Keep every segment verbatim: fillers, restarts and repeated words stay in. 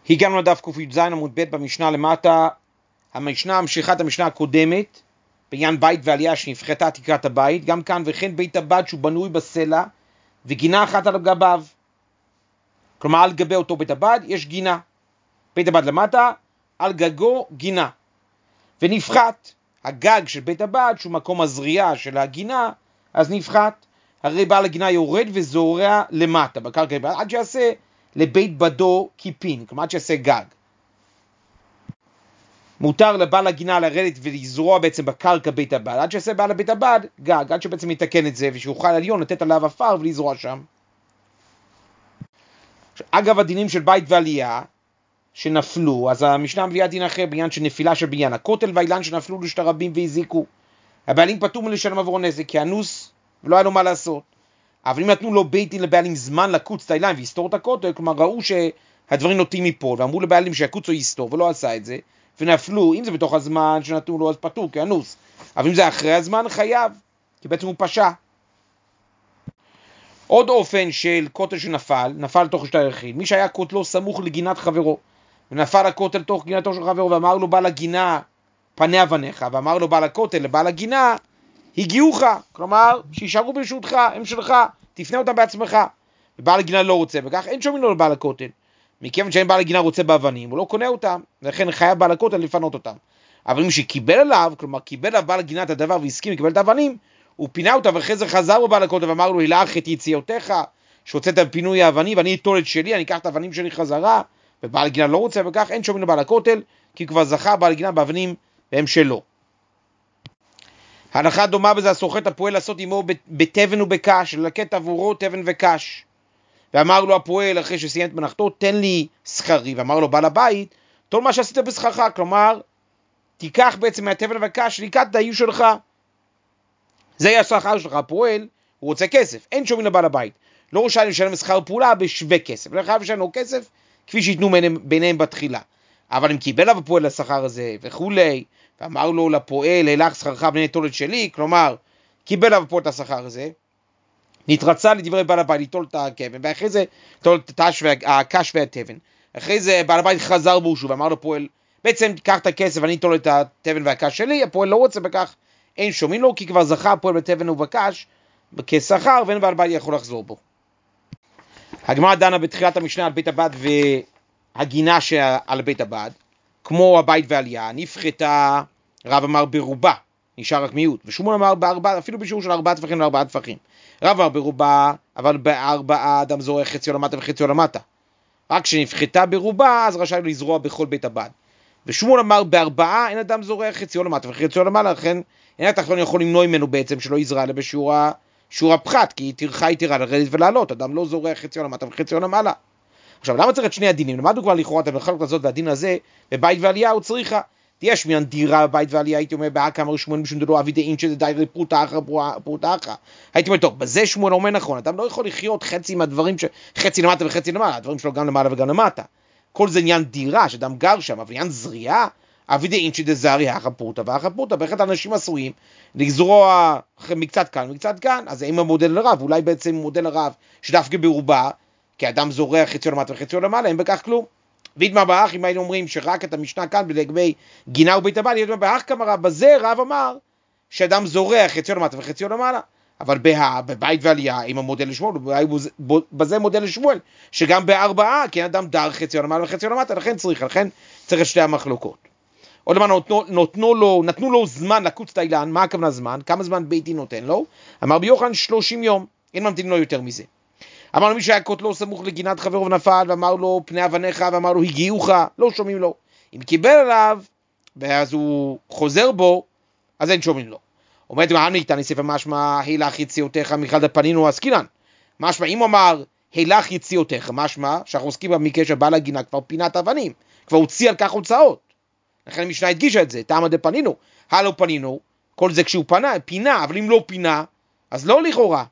הגענו לדף ק"ז עמוד ב' במשנה למטה, המשנה ממשיכה את המשנה הקודמת, בעניין בית ועלייה שנפחתה תקרת הבית, גם כאן וכן בית הבד שהוא בנוי בסלע, וגינה אחת על גביו. כלומר על גבי אותו בית הבד יש גינה, בית הבד למטה, על גגו גינה, ונפחת הגג של בית הבד שהוא מקום הזריעה של הגינה, אז נפחת, הרי בעל הגינה יורד וזורע למטה בקרקע בית, עד שיעשה לבית בדו כיפין, כלומר עד שיעשה גג. מותר לבעל הגינה לרדת ולזרוע בעצם בקרקע בית הבד, עד שיעשה בעל בית הבד גג, עד שבעצם יתקן את זה ושיוכל עליון לתת עליו עפר ולזרוע שם. אגב הדינים של בית ועלייה שנפלו, אז המשנה מביאה דין אחר בעניין של נפילה של בניין, הכותל והאילן שנפלו לשת הרבים והזיקו, הבעלים פטור מלשלם עבור נזק כי אנוס ולא היה לו מה לעשות. אבל אם נתנו לו בית דין לבעלים זמן לקוץ את האילן ויסתור את הכותל, כלומר ראו שהדברים נוטים מפה ואמרו לבעלים שיקוץ או יסתור ולא עשה את זה ונפלו, אם זה בתוך הזמן שנתנו לו אז פטור כי אנוס, אבל אם זה אחרי הזמן חייב כי בעצם הוא פשע. עוד אופן של כותל שנפל, נפל תוך שתי יחיד, מי שהיה כותלו סמוך לגינת חברו ונפל הכותל תוך גינתו של חברו ואמר לו בעל הגינה פני אבניך, ואמר לו בעל הכותל לבעל הגינה הגיעוך, כלומר שישארו ברשותך, הם שלך, תפנה אותם בעצמך, ובעל הגינה לא רוצה, וכך אין שומעים לו לבעל הכותל, מכיוון שאין בעל הגינה רוצה באבנים, הוא לא קונה אותם, ולכן חייב בעל הכותל לפנות אותם. אבל אם שקיבל עליו, כלומר קיבל עליו בעל הגינה את הדבר והסכים לקבל את האבנים, הוא פינה אותה ואחרי זה חזר בבעל הכותל ואמר לו הילך את יציאותיך, שהוצאת בפינוי האבנים ואני אטול את שלי, אני אקח את האבנים שלי חזרה, ובעל הגינה לא רוצה, וכך אין שומעים לבעל הכותל, כי כבר זכה בעל הגינה באבנים והם שלו. ההלכה דומה בזה הסוחט הפועל לעשות עמו בתבן ובקש, ללקט עבורו תבן וקש. ואמר לו הפועל אחרי שסיים את מלאכתו, תן לי שכרי, ואמר לו בעל הבית, תול מה שעשית בשכרך, כלומר, תיקח בעצם מהתבן וקש, ליקטת, יהיו שלך. זה יהיה השכר שלך, הפועל, הוא רוצה כסף, אין שומעים לבעל הבית. לא רשאי לשלם שכר פעולה בשווה כסף, לא חייב לשלם לו כסף, כפי שיתנו ביניהם בתחילה. אבל אם קיבל עליו הפועל לשכר הזה וכולי, ואמר לו לפועל, הלך שכרך בני תולת שלי, כלומר, קיבל עליו הפועל את השכר הזה, נתרצה לדברי בעל הבית ליטול את הכבן, ואחרי זה ליטול את הקש והתבן. אחרי זה בעל הבית חזר בו שוב, ואמר לפועל, בעצם תיקח את הכסף ואני אטול את התבן והקש שלי, הפועל לא רוצה בכך, אין שומעים לו, כי כבר זכה הפועל בתבן ובקש, כשכר, ואין בעל הבית יכול לחזור בו. הגמרא דנה בתחילת המשנה על בית הבד והגינה שעל בית הבד, כמו הבית ועלייה, נפחתה, רב אמר ברובה, נשאר רק מיעוט, ושמואל אמר בארבע, אפילו בשיעור של ארבעה טפחים לארבעה טפחים. רב אמר ברובה, אבל בארבעה אדם זורע חציו למטה וחציו למטה. רק כשנפחתה ברובה, אז רשאי לזרוע בכל בית הבד. ושמואל אמר בארבעה, אין אדם זורע חציו למטה וחציו למעלה, לכן אין התחתון יכול למנוע ממנו בעצם שלא יזרע אלא בשיעור שיעור הפחת, כי טרחה היא תירה לרדת ולעלות, אדם לא זורע חציו למטה וחציו למעלה. עכשיו, למה צריך את שני הדינים? למדנו כבר לכאורה את המחלוקת הזאת והדין הזה, בבית ועלייה הוא צריכה. תהיה שמיין דירה בבית ועלייה, הייתי אומר, באקה אמר שמואל משום דלו אבי דאין שזה די פרוטה אחר פרוטה אחר. הייתי אומר, טוב, בזה שמואל אומר נכון, אדם לא יכול לחיות חצי מהדברים, ש... חצי למטה וחצי למעלה, הדברים שלו גם למעלה וגם למטה. כל זה עניין דירה, שאדם גר שם, אבל עניין זריעה, אבי דאין שזה זריעה אחר פרוטה ואחר פרוטה, באחד האנשים עשויים לגזרוע מקצת כאן, מקצת כאן, אז אם המודל לרב, אולי בעצם מודל לרב שדווקא ברובה, כי אדם זורע חציו למטה וחציו למעלה, אין בכך כלום. וידמה באח, אם היינו אומרים שרק את המשנה כאן לגבי גינה ובית הבד, ידמה באח כמרה, בזה רב אמר שאדם זורע חציו למטה וחציו למעלה. אבל בה, בבית ועלייה, עם המודל לשמואל, בזה מודל לשמואל, שגם בארבעה, כי אדם דר חציו למעלה וחציו למטה, לכן צריך, לכן צריך את שתי המחלוקות. עוד למה נתנו, נתנו לו, נתנו לו זמן לקוץ את האילן, מה הכוונה זמן? כמה זמן בית דין נותן לו? אמר ביוחנן שלושים יום, אין ממתין לו יותר מזה. אמר לו מי שהיה כותלו סמוך לגינת חברו ונפל, ואמר לו פני אבניך, ואמר לו הגיעוך, לא שומעים לו. אם קיבל עליו, ואז הוא חוזר בו, אז אין שומעים לו. אומרת, מה ניתן לספר משמע, הילך יציאותיך מיכל דפנינו עסקינן. משמע, אם הוא אמר, הילך יציאותיך, משמע, שאנחנו עוסקים במקרה שבעל הגינה כבר פינת אבנים, כבר הוציא על כך הוצאות. לכן המשנה הדגישה את זה, טעמה דפנינו, הלא פנינו, כל זה כשהוא פנה, פינה, אבל אם לא פינה, אז לא לכאורה.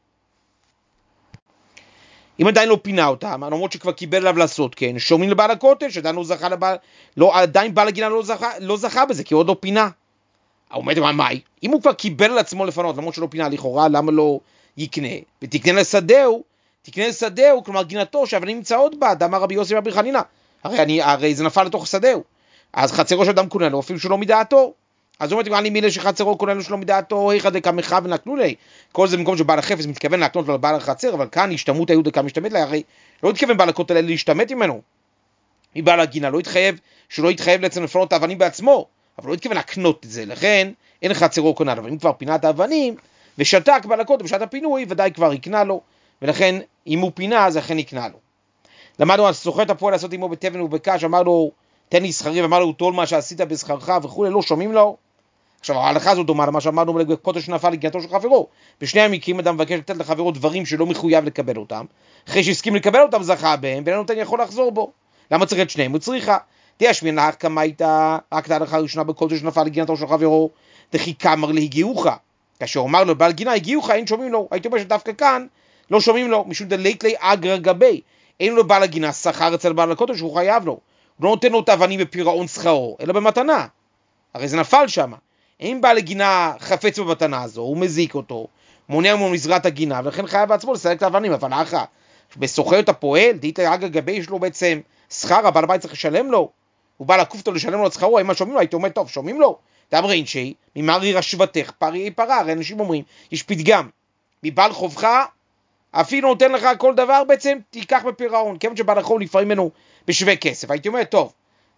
אם עדיין לא פינה אותה, למרות שכבר קיבל עליו לעשות כן, שומעים לבעל הכותל, שעדיין לא זכה לבעל, לא, עדיין בעל הגינה לא זכה, לא זכה בזה, כי עוד לא פינה. הוא אומר, מה, מה? אם הוא כבר קיבל על עצמו לפנות, למרות שלא פינה לכאורה, למה לא יקנה? ותקנה לשדהו, תקנה לשדהו, כלומר גינתו, שאבנים נמצאות בה, דאמר רבי יוסי רבי חנינא. הרי, אני, הרי זה נפל לתוך שדהו, אז חצרו של אדם קונה לו, אפילו שלא מדעתו. אז הוא אומר, אני מילה שחצרו קונה לו שלא מדעתו, היכא דקא מחב ונתנו לי. כל זה במקום שבעל החפץ מתכוון להקנות לו לבעל החצר, אבל כאן השתמות היו דקא משתמת לה, הרי לא התכוון בעל הכותל אלא להשתמת ממנו. מבעל הגינה, לא התחייב, שלא התחייב לעצם לפנות את האבנים בעצמו, אבל לא התכוון להקנות את זה, לכן אין חצרו קונה לו. אבל אם כבר פינה את האבנים, ושתק בעל הכותל בשעת הפינוי, ודאי כבר יקנה לו, ולכן אם הוא פינה, אז לכן יקנה לו. למדנו, הסוחר את הפועל לעשות עמו בתבן ובקש, אמר לו, תן לי שכרי, ואמר לו, תול מה שעשית בשכרך וכו', לא שומעים לו. עכשיו, ההלכה הזאת דומה למה שאמרנו בפוטר שנפל לגינתו של חברו. בשני המקרים אדם מבקש לתת לחברו דברים שלא מחויב לקבל אותם, אחרי שהסכים לקבל אותם זכה בהם, ואין נותן יכול לחזור בו. למה צריך את שניהם? הוא צריכה. תשמין לך כמה הייתה, רק את ההלכה הראשונה בפוטר שנפל לגינתו של חברו, דחי כמר להגיעוך. כאשר אומר לו, בעל גינה, הגיעוך, אין שומעים לו. הייתי אומר שדווקא כאן לא שומעים לו, משום דלית לי אגר גבי. אין לו בעל הגינה שכר אצל בעל הכותל שהוא חייב לו. הוא לא נותן לו את האבנים בפירעון שכרו, אלא במתנה. הרי זה נפל שם. אם בעל הגינה חפץ במתנה הזו, הוא מזיק אותו, מונע ממנו מזרת הגינה, ולכן חייב בעצמו לסלק את האבנים. אבל אחר, בסוחר את הפועל, דהית אגר גבי, יש לו בעצם שכר, הבעל הבית צריך לשלם לו, הוא בא לקוף אותו לשלם לו את שכרו, אם שומעים לו, הייתי אומר, טוב, שומעים לו, תאמרין שהיא, ממרי רשוותך, פרי פרה, הרי אנשים אומרים, יש פתגם, מבעל חובך, אפילו נותן לך כל דבר, בעצם תיקח בפירעון, כיוון שבעל החוב לפעמים ממנו בשווה כסף, הייתי אומר, טוב,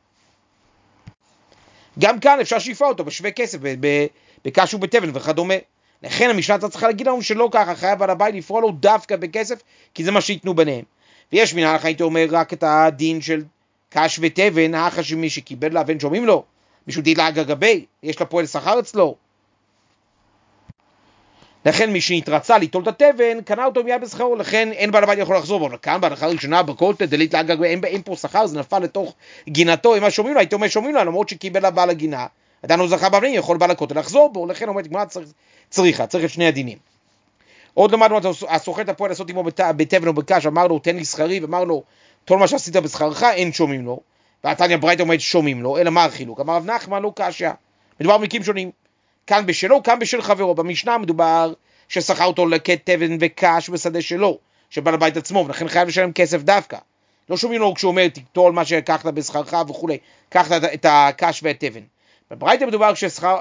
גם כאן אפשר שיפה אותו בשווה כסף, בקש ובתבן וכדומה. לכן המשנה צריכה להגיד לנו שלא ככה, חייב בעל הבית לפרוע לו דווקא בכסף, כי זה מה שיתנו ביניהם. ויש מן ההלכה, הייתי אומר, רק את הדין של קש ותבן, האחר שמי שקיבל לה ואין שומעים לו, מישהו דין לאגר גבי, יש לה פועל שכר אצלו. לכן מי שהתרצה ליטול את התבן, קנה אותו מיד בשכרו, לכן אין בעל הבית יכול לחזור בו. לכאן בהלכה הראשונה בכותל דלית לאגר גבי, אין, אין פה שכר, זה נפל לתוך גינתו, אם שומעים לו, הייתי אומר שומעים לו, למרות שקיבל לה בעל הגינה, עדיין הוא זכה באבנים, יכול בעל הכותל לחזור בו, לכן אומרת, מה צריך, צריכה, צריך את שני הדינים. עוד למדנו, הסוחר את הפועל לעשות עמו בתבן או בקש, אמר לו, תן לי שכרי, ואמר לו, כל מה שעשית בשכרך, אין שומעים לו. והתניא ברייתא אומרת שומעים לו, אלא מה החילוק? אמר רב נחמן לא קשיא. מדובר במקרים שונים. כאן בשלו, כאן בשל חברו. במשנה מדובר ששכר אותו לקט תבן וקש בשדה שלו, שבעל הבית עצמו, ולכן חייב לשלם כסף דווקא. לא שומעים לו כשהוא אומר, תקטול מה שלקחת בשכרך וכו', קחת את הקש והתבן. בברייתא מדובר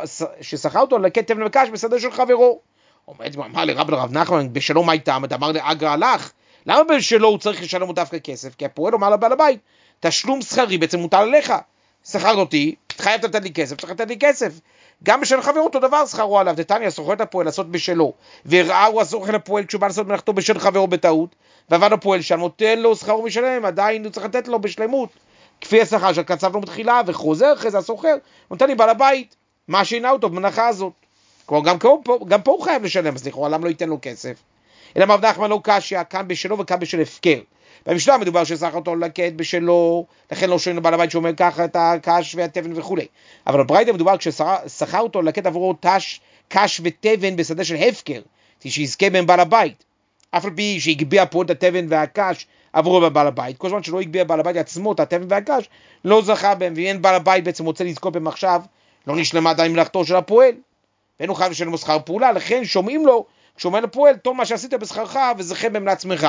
ששכר אותו לקט תבן וקש בשדה של חברו. אומרת, אמר לרב לרב נחמן, בשלו מה איתם? אמר לאגר הלך. למה בשלו הוא צריך לשלם לו דווקא כסף? כי הפועל אומר לבעל הבית, תשלום שכרי בעצם מוטל עליך. שכרת אותי, חייבת לתת לי כסף, צריך לתת לי כסף. גם בשל חברו אותו דבר שכרו עליו. דתניא סוחר את הפועל לעשות בשלו, והראה הוא הסוחר לפועל כשהוא בא לעשות מלאכתו בשל חברו בטעות, ועבד הפועל שם, נותן לו שכרו משלם, עדיין הוא צריך לתת לו בשלמות, כפי השכר שקצב לו מתחילה, וחוזר אחרי זה הסוחר, נותן לי בעל הבית, מה שינה אותו במנחה הזאת. כמו גם פה, גם פה הוא חייב לשלם, אז לכאורה למה לא ייתן לו כסף? אלא רב נחמן לא קשיא, כאן בשלו וכאן בשל הפקר. במשנה מדובר ששכר אותו לקט בשלו, לכן לא שואלים לבעל הבית שאומר ככה את הקש והתבן וכו'. אבל בברייתא מדובר כששכר אותו לקט עבורו תש, קש ותבן בשדה של הפקר, שיזכה בהם בעל הבית. אף על פי שהגביע פה את התבן והקש עבורו בבעל הבית, כל זמן שלא הגביע בעל הבית עצמו את התבן והקש, לא זכה בהם, ואין בעל הבית בעצם רוצה לזכות בהם עכשיו, לא נשלמה עדיין מלאכתו של הפועל, ואין הוא חייב לשלם שכר פעולה, לכן שומעים לו, כשאומר לפועל, טוב מה שעשית בשכרך וזכה בהם לעצמך.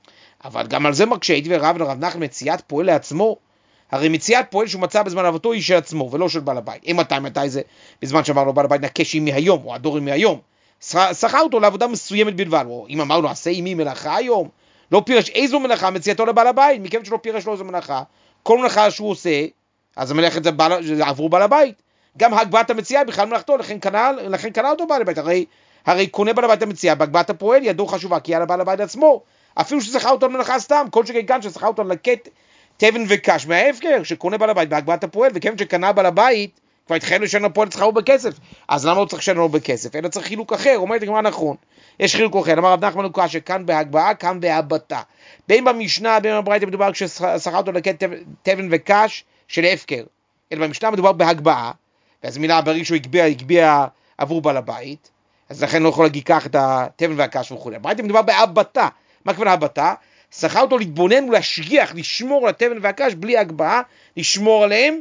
אבל גם על זה מקשה, הייתי ורב לרב נחמן מציאת פועל לעצמו, הרי מציאת פועל שהוא מצא בזמן עבודתו היא של עצמו, ולא של בעל הבית. אם מתי, מתי זה, בזמן שאמר לו בעל הבית נקש עמי היום, או הדור עמי היום, שכר אותו לעבודה מסוימת בלבד, או אם אמר לו עשה עמי מלאכה היום, לא פירש איזו מלאכה מציאתו לבעל הבית, מכיוון שלא פירש לו איזו מלאכה, כל מלאכה שהוא עושה, אז המלאכת זה, זה עבור בעל הבית. גם הגבהת המציאה בכלל מלאכתו, לכן קנה, לכן קנה אותו בעל הבית, הרי, הרי קונה בעל הבית המציאה, בהגבהת הפועל ידו חשובה, כי על בעל הבית עצמו, אפילו ששכר אותו למלאכה סתם, כל שכן כאן ששכר אותו לקט תבן וקש מההפקר, שקונה בעל הבית בהגבהת הפועל, וכיוון שקנה בעל הבית, כבר התחיל לשלם לפועל את שכרו בכסף, אז למה הוא צריך לשלם לו בכסף? אלא צריך חילוק אחר, אומרת לי, מה נכון? יש חילוק אחר, אמר רב נחמן הוא שכאן בהגבהה, כאן בהבטה. בין במשנה, בין בברייתא מדובר כששכר אותו לקט תבן וקש של הפקר, אלא במשנה מדובר בהגבהה, ואז מילה ברגע שהוא הגביע, הגביע עבור בעל הבית, אז לכן לא יכול להגיד כך את התבן והקש וכו'. בברייתא מדובר בהבטה. מה כוונה הבטה? שכר אותו להתבונן ולהשגיח, לשמור על התבן והקש בלי הגבהה, לשמור עליהם,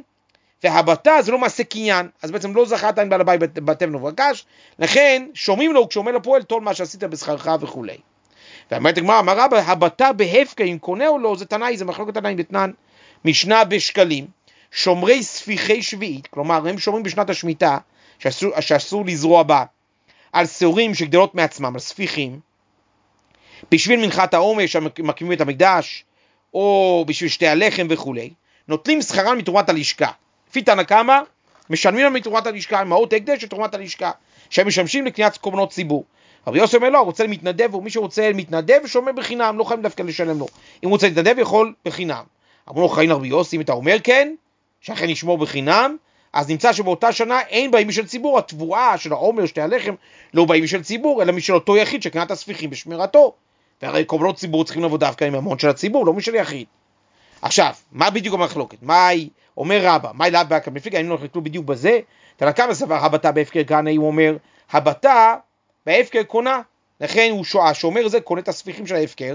והבטה זה לא מעשה קניין, אז בעצם לא זכה עדיין בעל הבית בתבן ובקש, לכן שומעים לו כשאומר לפועל תול מה שעשית בשכרך וכו'. ואמרת הגמרא, אמרה הבטה בהפקר, אם קונה או לא, זה תנאי, זה מחלוקת תנאים דתנן. משנה בשקלים, שומרי ספיחי שביעית, כלומר הם שומרים בשנת השמיטה, שאסור, שאסור לזרוע בה, על שעורים שגדלות מעצמם, על ספיחים, בשביל מנחת העומר שמקימים את המקדש, או בשביל שתי הלחם וכו', נוטלים שכרם מתרומת הלשכה. לפי תנא קמא, משלמים להם מתרומת הלשכה, מעות הקדש ותרומת הלשכה, שהם משמשים לקניית קורבנות ציבור. רבי יוסי אומר לא, הוא רוצה להתנדב, ומי שרוצה מתנדב שומר בחינם, לא חייב דווקא לשלם לו. אם הוא רוצה להתנדב יכול בחינם. אמרו לו חיים לרבי יוסי, אם אתה אומר כן, שאכן ישמור בחינם, אז נמצא שבאותה שנה אין באים משל ציבור, התבואה של העומר, שתי הלחם, לא באים משל ציבור, אלא משל אותו יחיד שקנת הספיחים בשמירתו. והרי קורבנות ציבור צריכים לבוא דווקא עם המון של הציבור, לא משל יחיד. עכשיו, מה בדיוק המחלוקת? מה אומר רבא? מה אליו בהקם? מפליגה, אם לא נחלקו בדיוק בזה, תנא קמא סבר הבתה בהפקר קנה, הוא אומר, הבתה בהפקר קונה, לכן הוא השומר הזה קונה את הספיחים של ההפקר,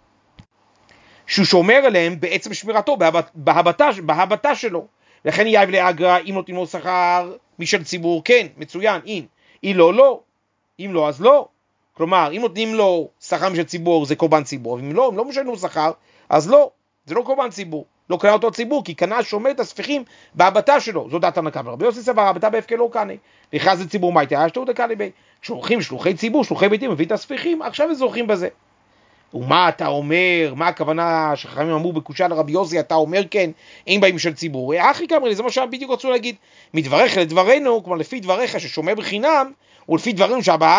שהוא שומר עליהם בעצם שמירתו, בהבתה, בהבתה שלו. לכן יאיב לאגרא, אם נותנים לו שכר משל ציבור, כן, מצוין, אין. אם לא, לא. אם לא, אז לא. כלומר, אם נותנים לו שכר משל ציבור, זה קורבן ציבור. אם לא, אם לא משלמים לו שכר, אז לא. זה לא קורבן ציבור. לא קנה אותו ציבור, כי קנה שומר את הספיחים בהבתה שלו. זו דעת תנא קמא. רבי יוסי סבר, הבתה בהפקר לא קנה. נכנס לציבור מייטי, היה שטות הקנה בי. כשהולכים שלוחי ציבור, שלוחי ביתים, מביא את הספיחים, עכשיו הם זורקים בזה. ומה אתה אומר, מה הכוונה שחכמים אמרו בקושה לרבי יוסי, אתה אומר כן, אין באים של ציבור. אחי כאמר לי, זה מה שבדיוק רצו להגיד. מדבריך לדברנו, כלומר לפי דבריך ששומר בחינם, ולפי דברנו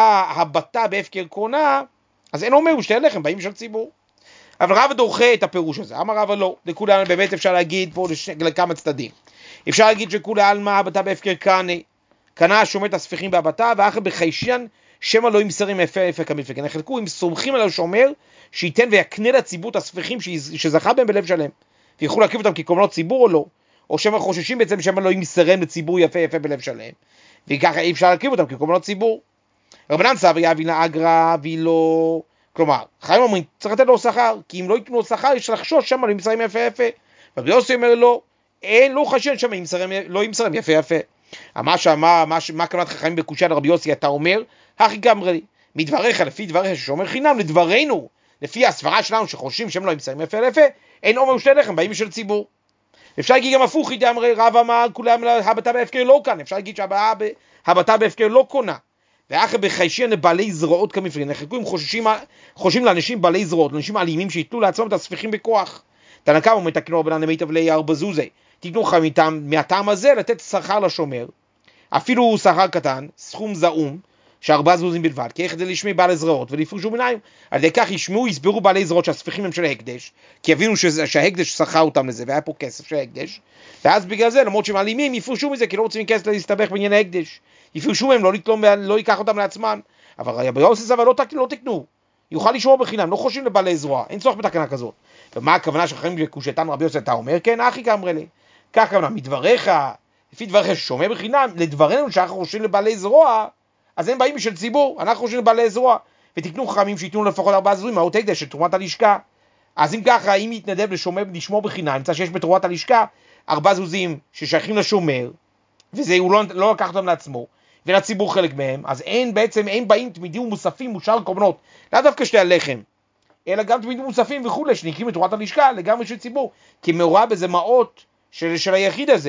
שהבתה בהפקר קונה, אז אין אומר, שתי הלחם באים של ציבור. אבל רבא דוחה את הפירוש הזה. אמר רבא לא, לכולי עלמא באמת אפשר להגיד פה לכמה צדדים. אפשר להגיד שכולי עלמא הבתה בהפקר קנה, קנה שומר את הספיחים בהבתה, ואחר בחיישיין שמא לא ימסרים יפה יפה כמפקן. נחלקו, אם סומכים על השומר, שייתן ויקנה לציבור את הספיחים שזכה בהם בלב שלם, ויכולו להקריב אותם כקורבנות ציבור או לא, או שמא חוששים בעצם שמא לא ימסרם לציבור יפה יפה בלב שלם, וככה אי אפשר להקריב אותם כקורבנות ציבור. רבנן סברי אבי לאגרא ולא, כלומר, חיים אומרים, צריך לתת לו שכר, כי אם לא ייתנו לו שכר, יש לחשוש שמא לא ימסרם יפה יפה. רבי יוסי אומר לא, אין, לא חשש שמא ימסרם, לא ימסרם יפה יפה. מה שאמר, מה, מה כוונת חכמים בקושה לרבי יוסי, אתה אומר, הכי גמרי לי, מדבריך, לפי דבריך ששומר חינם, לדברנו, לפי הסברה שלנו שחושבים שהם לא ימסרים יפה יפה, אין אומר שתי לחם, באים של ציבור. אפשר להגיד גם הפוך, דאמרי רב אמר, כולם הבתה בהפקר לא כאן, אפשר להגיד שהבתה בהפקר לא קונה. ואחר בחיישיין לבעלי זרועות כמפריד, נחלקו אם חוששים, חושבים לאנשים בעלי זרועות, לאנשים אלימים שיתנו לעצמם את הספיחים בכוח. תנא קמא מתקנו רבנן למיטב ליאר בזוזי, תקנו לך מהטעם הזה לתת שכר לשומר, אפילו שכר קטן, סכום זעום, שארבעה זוזים בלבד, כי איך זה לשמי בעלי זרועות ולפרשו ביניים, על ידי כך ישמעו, יסברו בעלי זרועות שהספיחים הם של ההקדש, כי יבינו שההקדש שכר אותם לזה, והיה פה כסף של ההקדש, ואז בגלל זה, למרות שהם אלימים, יפרשו מזה, כי לא רוצים כסף להסתבך בעניין ההקדש, יפרשו מהם, לא, לתלום, לא ייקח אותם לעצמם, אבל רבי יוסי סבר לא, לא תקנו, יוכל לשמור בחינם, לא חושבים לבעלי זרוע, אין צורך בתקנה כזאת. ומה הכוונה שחכמים בקושתן רבי יוסי, אתה אומר כן, אחי כאמרי לי, כך כוונה, מדבריך, לפי דבריך ששומר בחינם, לדברנו שאנחנו חושבים לבעלי זרוע, אז הם באים משל ציבור, אנחנו חושבים לבעלי זרוע, ותקנו חכמים שיתנו לפחות ארבעה זוזים, מעות הקדש של תרומת הלשכה. אז אם ככה, אם יתנדב לשומר, לשמור בחינם, נמצא שיש בתרומת הלשכה, ארבעה זוזים ששייכים לשומר, וזה הוא לא, לא לקח אותם לעצמו, ולציבור חלק מהם, אז אין בעצם, אין באים תמידים ומוספים מושאר קורבנות, לא דווקא שתי הלחם, אלא גם תמידים מוספים וכו', שנקרים בתרומת הלשכה, לגמרי של ציבור, כי מעורב בזה מעות של, של היחיד הזה.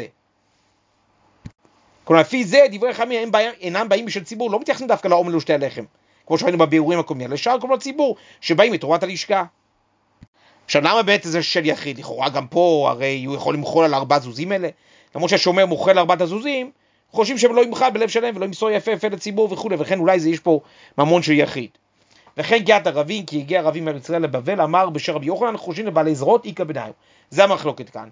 כלומר, לפי זה, דברי חכמים אינם באים בשל ציבור, לא מתייחסים דווקא לעומר לשתי הלחם, כמו שראינו בביאורים הקודמים, לשאר קורבנות ציבור, שבאים מתרומת הלשכה. עכשיו, למה באמת זה של יחיד? לכאורה גם פה, הרי הוא יכול למחול על ארבעה זוזים האלה, למרות שהשומר מוכל על ארבעת הזוזים, חושבים שהם לא ימחל בלב שלהם, ולא ימסור יפה יפה לציבור וכו', וכן אולי זה יש פה ממון של יחיד. וכן גיעת ערבים, כי הגיע ערבים מארץ ישראל לבבל, אמר בשם רבי יוחנן, חושבים לבעלי זרועות איכא בניו. זה המחלוקת כאן.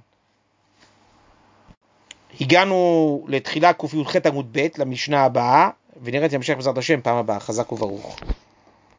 הגענו לתחילה קי"ח עמוד ב' למשנה הבאה, ונראה את המשך בעזרת השם פעם הבאה. חזק וברוך.